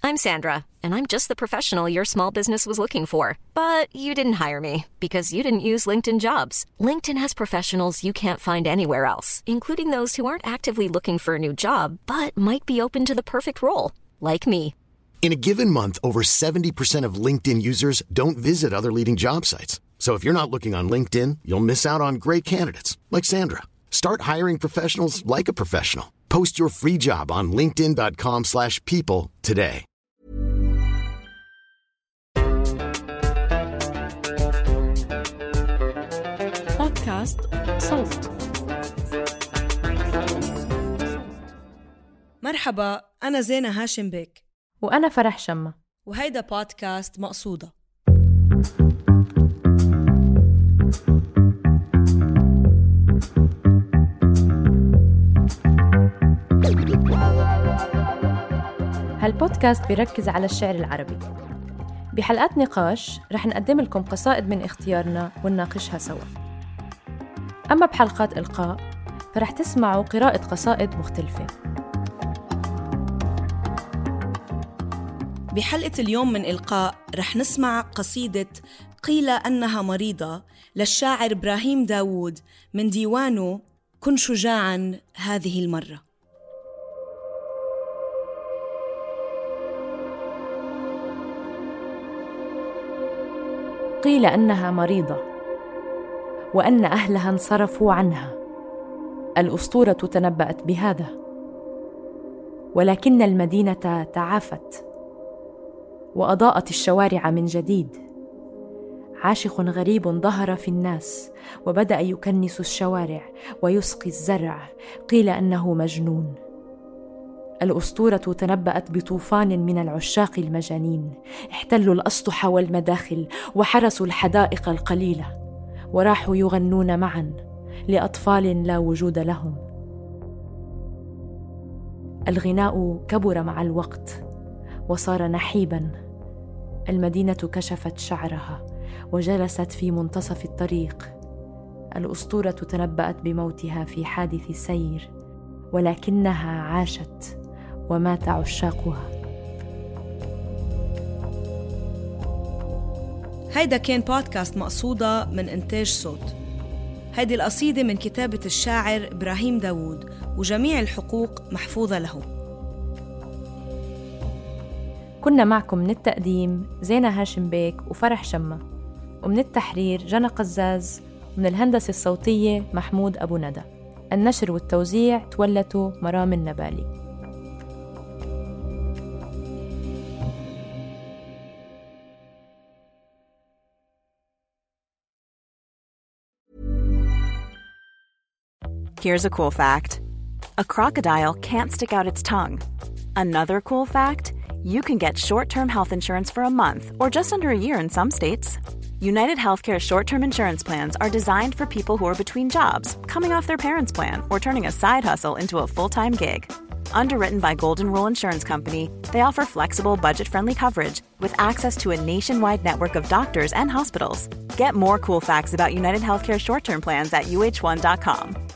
I'm Sandra, and I'm just the professional your small business was looking for. But you didn't hire me because you didn't use LinkedIn Jobs. LinkedIn has professionals you can't find anywhere else, including those who aren't actively looking for a new job, but might be open to the perfect role, like me. In a given month, over 70% of LinkedIn users don't visit other leading job sites. So if you're not looking on LinkedIn, you'll miss out on great candidates like Sandra. Start hiring professionals like a professional. Post your free job on linkedin.com/people today. بودكاست صوت. مرحبا، أنا زينة هاشم بيك وأنا فرح شمة، وهيدا بودكاست مقصودة. هالبودكاست بيركز على الشعر العربي. بحلقات نقاش رح نقدم لكم قصائد من اختيارنا ونناقشها سوا. أما بحلقات إلقاء فرح تسمعوا قراءة قصائد مختلفة. بحلقة اليوم من إلقاء رح نسمع قصيدة قيل أنها مريضة للشاعر إبراهيم داوود من ديوانه كن شجاعاً هذه المرة. قيل أنها مريضة وأن أهلها انصرفوا عنها. الأسطورة تنبأت بهذا، ولكن المدينة تعافت وأضاءت الشوارع من جديد. عاشق غريب ظهر في الناس وبدأ يكنس الشوارع ويسقي الزرع. قيل أنه مجنون. الأسطورة تنبأت بطوفان من العشاق المجانين، احتلوا الأسطح والمداخل وحرسوا الحدائق القليلة، وراحوا يغنون معا لأطفال لا وجود لهم. الغناء كبر مع الوقت وصار نحيبا. المدينة كشفت شعرها وجلست في منتصف الطريق. الأسطورة تنبأت بموتها في حادث سير، ولكنها عاشت ومات عشاقها. هيدا كان بودكاست مقصودة من إنتاج صوت. هيدي القصيدة من كتابة الشاعر إبراهيم داوود، وجميع الحقوق محفوظة له. كنا معكم من التقديم زينة هاشم بيك وفرح شمة، ومن التحرير جنى قزاز، ومن الهندسة الصوتية محمود أبو ندى. النشر والتوزيع تولته مرام النبالي. Here's a cool fact. A crocodile can't stick out its tongue. Another cool fact, you can get short-term health insurance for a month or just under a year in some states. United Healthcare short-term insurance plans are designed for people who are between jobs, coming off their parents' plan, or turning a side hustle into a full-time gig. Underwritten by Golden Rule Insurance Company, they offer flexible, budget-friendly coverage with access to a nationwide network of doctors and hospitals. Get more cool facts about United Healthcare short-term plans at uh1.com.